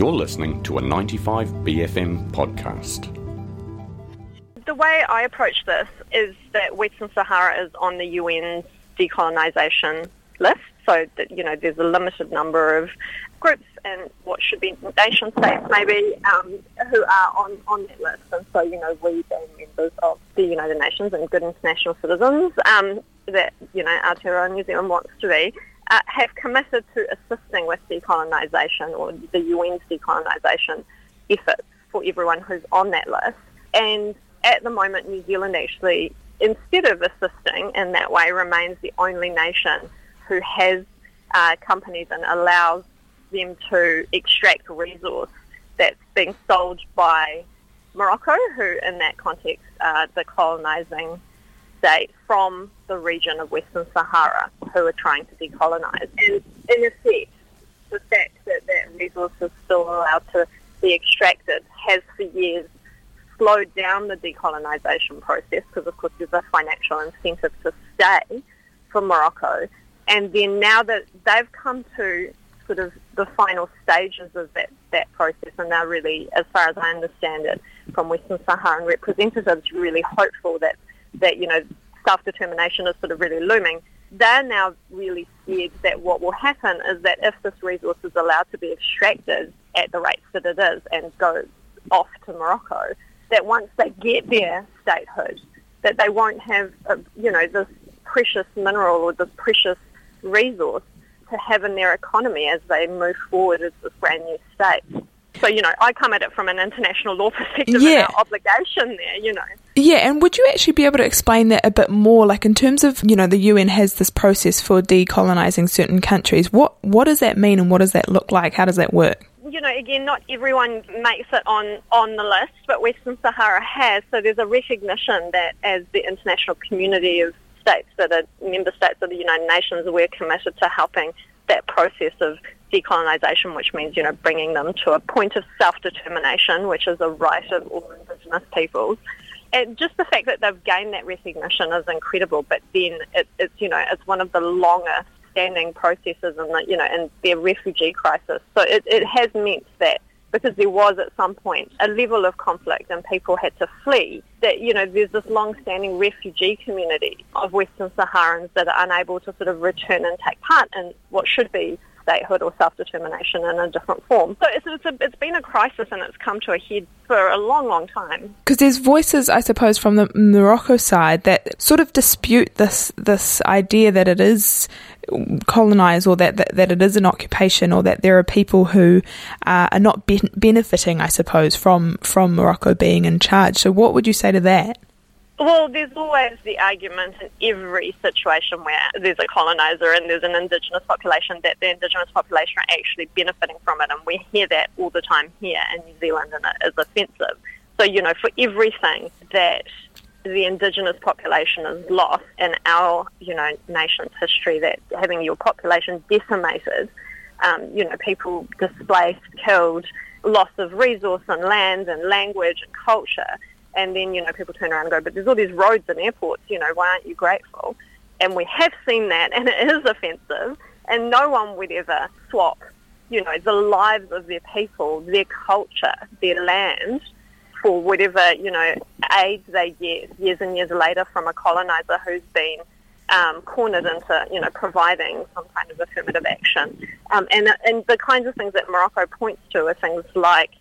You're listening to a 95BFM podcast. The way I approach this is that Western Sahara is on the UN's decolonisation list, so that, there's a limited number of groups and what should be nation states maybe who are on that list. And so, we being members of the United Nations and good international citizens that, Aotearoa New Zealand wants to be, have committed to assisting with decolonisation or the UN's decolonisation efforts for everyone who's on that list. And at the moment, New Zealand actually, instead of assisting in that way, remains the only nation who has companies and allows them to extract resource that's being sold by Morocco, who in that context are the colonising state from the region of Western Sahara, who are trying to decolonise. And in effect, the fact that that resource is still allowed to be extracted has for years slowed down the decolonisation process, because of course there's a financial incentive to stay for Morocco. And then now that they've come to sort of the final stages of that process, and they're really, as far as I understand it, from Western Saharan representatives, really hopeful that self-determination is sort of really looming. They're now really scared that what will happen is that if this resource is allowed to be extracted at the rates that it is and goes off to Morocco, that once they get their statehood, that they won't have, this precious mineral or this precious resource to have in their economy as they move forward as this brand new state. So, I come at it from an international law perspective and our obligation there, Yeah, and would you actually be able to explain that a bit more, like in terms of, the UN has this process for decolonising certain countries. What does that mean and what does that look like? How does that work? Again, not everyone makes it on the list, but Western Sahara has. So there's a recognition that as the international community of states that are member states of the United Nations, we're committed to helping that process of decolonisation, which means, bringing them to a point of self-determination, which is a right of all Indigenous peoples. And just the fact that they've gained that recognition is incredible, but then it's one of the longer standing processes in their refugee crisis. So it has meant that because there was at some point a level of conflict and people had to flee, that, there's this long-standing refugee community of Western Saharans that are unable to sort of return and take part in what should be statehood or self-determination in a different form. So it's been a crisis and it's come to a head for a long, long time. Because there's voices, I suppose, from the Morocco side that sort of dispute this idea that it is colonised or that it is an occupation, or that there are people who are not benefiting, I suppose, from Morocco being in charge. So what would you say to that? Well, there's always the argument in every situation where there's a coloniser and there's an Indigenous population that the Indigenous population are actually benefiting from it, and we hear that all the time here in New Zealand, and it is offensive. So, for everything that the Indigenous population is lost in our, nation's history, that having your population decimated, people displaced, killed, loss of resource and land and language and culture. And then, people turn around and go, but there's all these roads and airports, why aren't you grateful? And we have seen that, and it is offensive, and no one would ever swap, the lives of their people, their culture, their land, for whatever, aid they get years and years later from a coloniser who's been cornered into, providing some kind of affirmative action. And the kinds of things that Morocco points to are things like,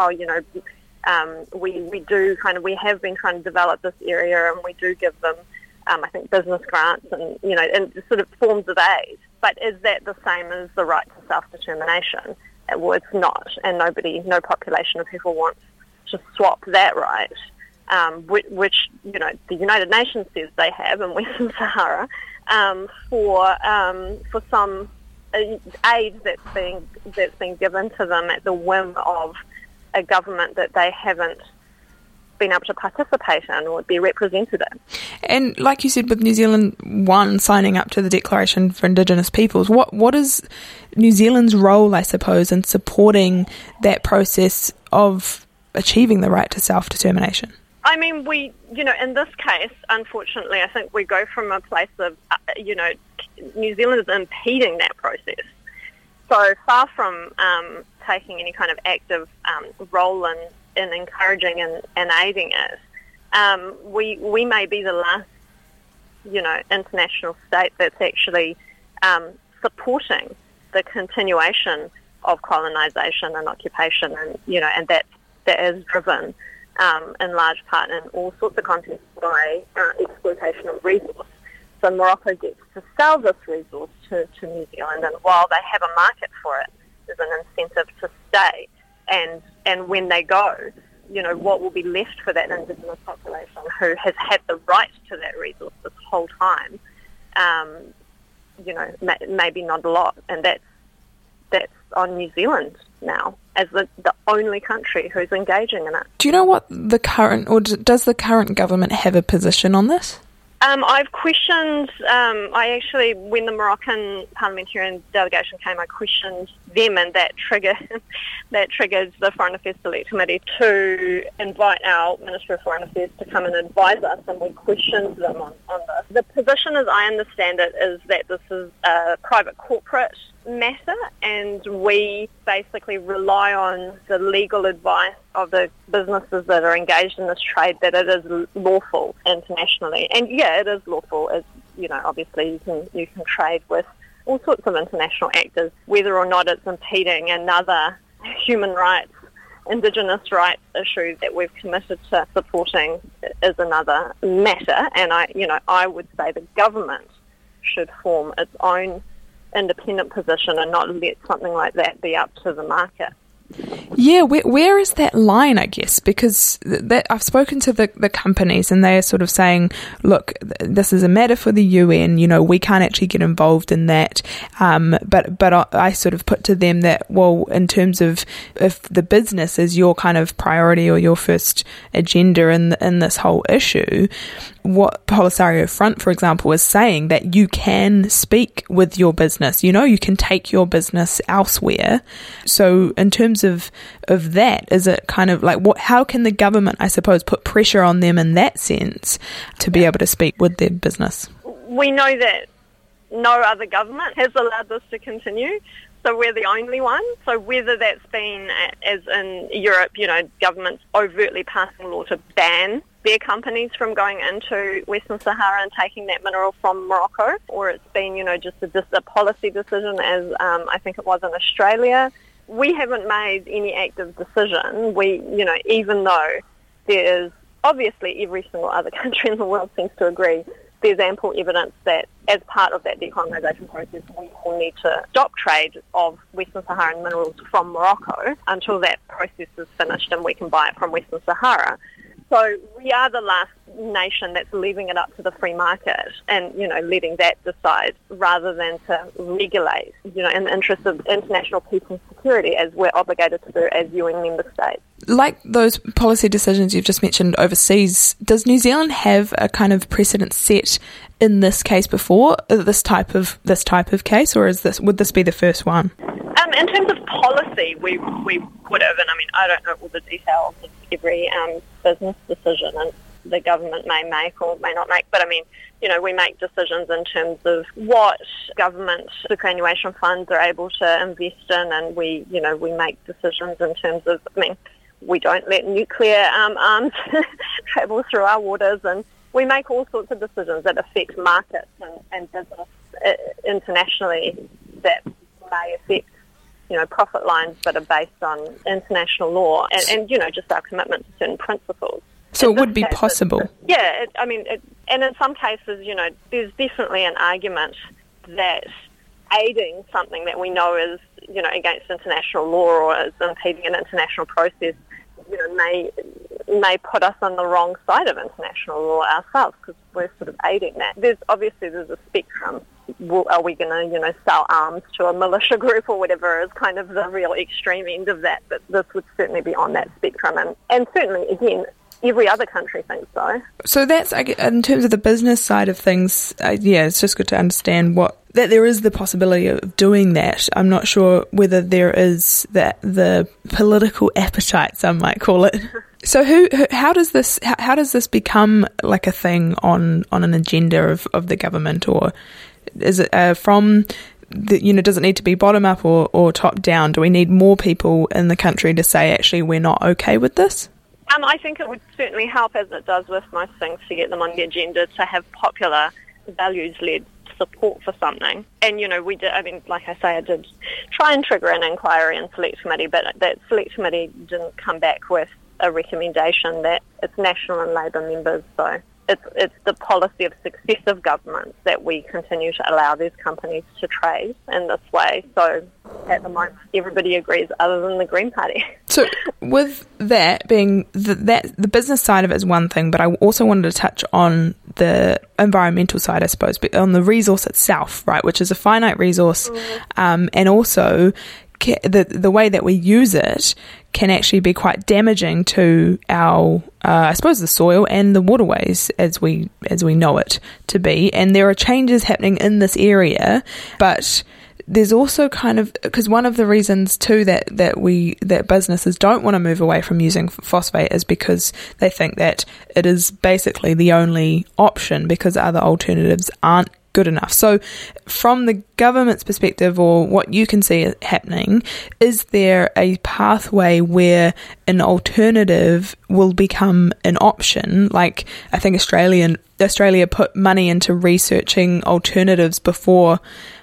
we have been trying to develop this area, and we do give them, I think, business grants and, and sort of forms of aid. But is that the same as the right to self-determination? Well, it's not, and no population of people wants to swap that right, which the United Nations says they have in Western Sahara, for some aid that's being given to them at the whim of a government that they haven't been able to participate in or be represented in. And like you said, with New Zealand signing up to the Declaration for Indigenous Peoples, what is New Zealand's role, I suppose, in supporting that process of achieving the right to self-determination? I mean, we, in this case, unfortunately, I think we go from a place of, New Zealand is impeding that process. So far from taking any kind of active role in encouraging and aiding it, we may be the last, international state that's actually supporting the continuation of colonisation and occupation, and that is driven in large part in all sorts of contexts by exploitation of resource. So Morocco gets to sell this resource to New Zealand, and while they have a market for it, there's an incentive to stay. And when they go, what will be left for that Indigenous population who has had the right to that resource this whole time? Maybe not a lot, and that's on New Zealand now as the only country who's engaging in it. Do you know what does the current government have a position on this? I've questioned, when the Moroccan parliamentarian delegation came, I questioned them, and that triggered the Foreign Affairs Select Committee to invite our Minister of Foreign Affairs to come and advise us, and we questioned them on this. The position, as I understand it, is that this is a private corporate matter, and we basically rely on the legal advice of the businesses that are engaged in this trade that it is lawful internationally. And yeah, it is lawful. As obviously you can trade with all sorts of international actors. Whether or not it's impeding another human rights, Indigenous rights issue that we've committed to supporting is another matter. And I would say the government should form its own independent position and not let something like that be up to the market. Yeah, where is that line, I guess? Because I've spoken to the companies, and they are sort of saying, look, this is a matter for the UN, we can't actually get involved in that. But I sort of put to them that, well, in terms of if the business is your kind of priority or your first agenda in this whole issue, what Polisario Front, for example, is saying that you can speak with your business, you can take your business elsewhere. So in terms of that, is it kind of like how can the government, I suppose, put pressure on them in that sense to be able to speak with their business? We know that no other government has allowed this to continue, so we're the only one. So whether that's been, as in Europe, governments overtly passing law to ban their companies from going into Western Sahara and taking that mineral from Morocco, or it's been, just a policy decision, as I think it was in Australia. We haven't made any active decision. We, even though there is obviously every single other country in the world seems to agree, there's ample evidence that as part of that decolonisation process, we will need to stop trade of Western Saharan minerals from Morocco until that process is finished and we can buy it from Western Sahara. So we are the last nation that's leaving it up to the free market and, letting that decide rather than to regulate, in the interest of international peace and security as we're obligated to do as UN member states. Like those policy decisions you've just mentioned overseas, does New Zealand have a kind of precedent set in this case before, this type of case, or would this be the first one? In terms of policy, we would have, and I don't know all the details of every business decision and the government may make or may not make, but we make decisions in terms of what government superannuation funds are able to invest in, and we make decisions in terms of, we don't let nuclear arms travel through our waters, and we make all sorts of decisions that affect markets and business internationally that may affect profit lines that are based on international law and just our commitment to certain principles. So it would be possible? And in some cases, there's definitely an argument that aiding something that we know is, against international law or is impeding an international process, may put us on the wrong side of international law ourselves because we're sort of aiding that. There's a spectrum. Are we going to, sell arms to a militia group or whatever is kind of the real extreme end of that, but this would certainly be on that spectrum. And certainly, again, every other country thinks so. So that's, in terms of the business side of things, it's just good to understand that there is the possibility of doing that. I'm not sure whether there is the political appetite, some might call it. So how does this become like a thing on an agenda of the government, or is it from does it need to be bottom up or top down? Do we need more people in the country to say, actually, we're not okay with this? I think it would certainly help, as it does with most things, to get them on the agenda, to have popular, values-led support for something. And, we did, like I say, I did try and trigger an inquiry in Select Committee, but that Select Committee didn't come back with a recommendation. That it's National and Labour members, so it's the policy of successive governments that we continue to allow these companies to trade in this way. So at the moment, everybody agrees other than the Green Party. So with that being the business side of it is one thing, but I also wanted to touch on the environmental side, I suppose, but on the resource itself, right, which is a finite resource, and also the way that we use it can actually be quite damaging to our, I suppose, the soil and the waterways as we know it to be. And there are changes happening in this area, but there's also because one of the reasons too that businesses don't want to move away from using phosphate is because they think that it is basically the only option because other alternatives aren't good enough. So from the government's perspective, or what you can see happening, is there a pathway where an alternative will become an option? Like, I think Australia put money into researching alternatives before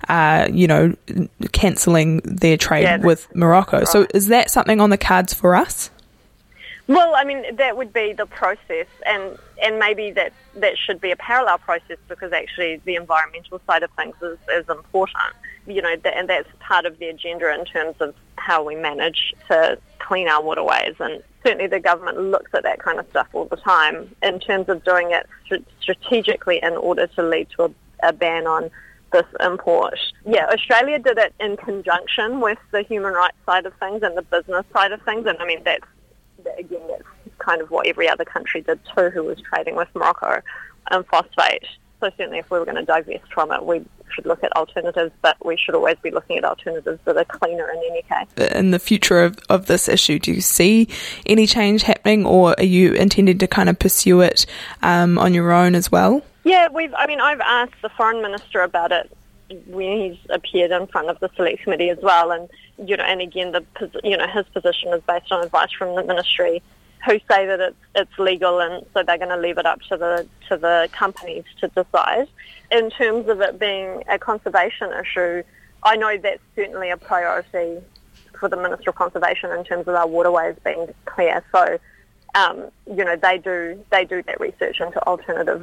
cancelling their trade with Morocco. Right. So is that something on the cards for us? Well, that would be the process, and maybe that should be a parallel process, because actually the environmental side of things is important, and that's part of the agenda in terms of how we manage to clean our waterways. And certainly the government looks at that kind of stuff all the time in terms of doing it strategically in order to lead to a ban on this import. Yeah, Australia did it in conjunction with the human rights side of things and the business side of things, and that's kind of what every other country did too who was trading with Morocco and phosphate. So certainly if we were going to divest from it, we should look at alternatives, but we should always be looking at alternatives that are cleaner in any case. In the future of this issue, do you see any change happening, or are you intending to kind of pursue it on your own as well? Yeah, I've asked the Foreign Minister about it when he's appeared in front of the Select Committee as well, and again, his position is based on advice from the Ministry, who say that it's legal, and so they're going to leave it up to the companies to decide. In terms of it being a conservation issue, I know that's certainly a priority for the Minister of Conservation in terms of our waterways being clear. So, they do that research into alternatives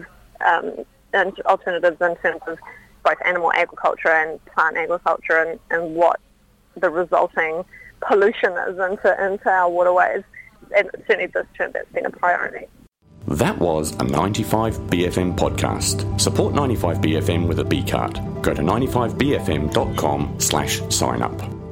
in terms of both animal agriculture and plant agriculture, and what the resulting pollution is into our waterways. And certainly this term, that's been a priority. That was a 95BFM podcast. Support 95BFM with a B card. Go to 95bfm.com/sign up.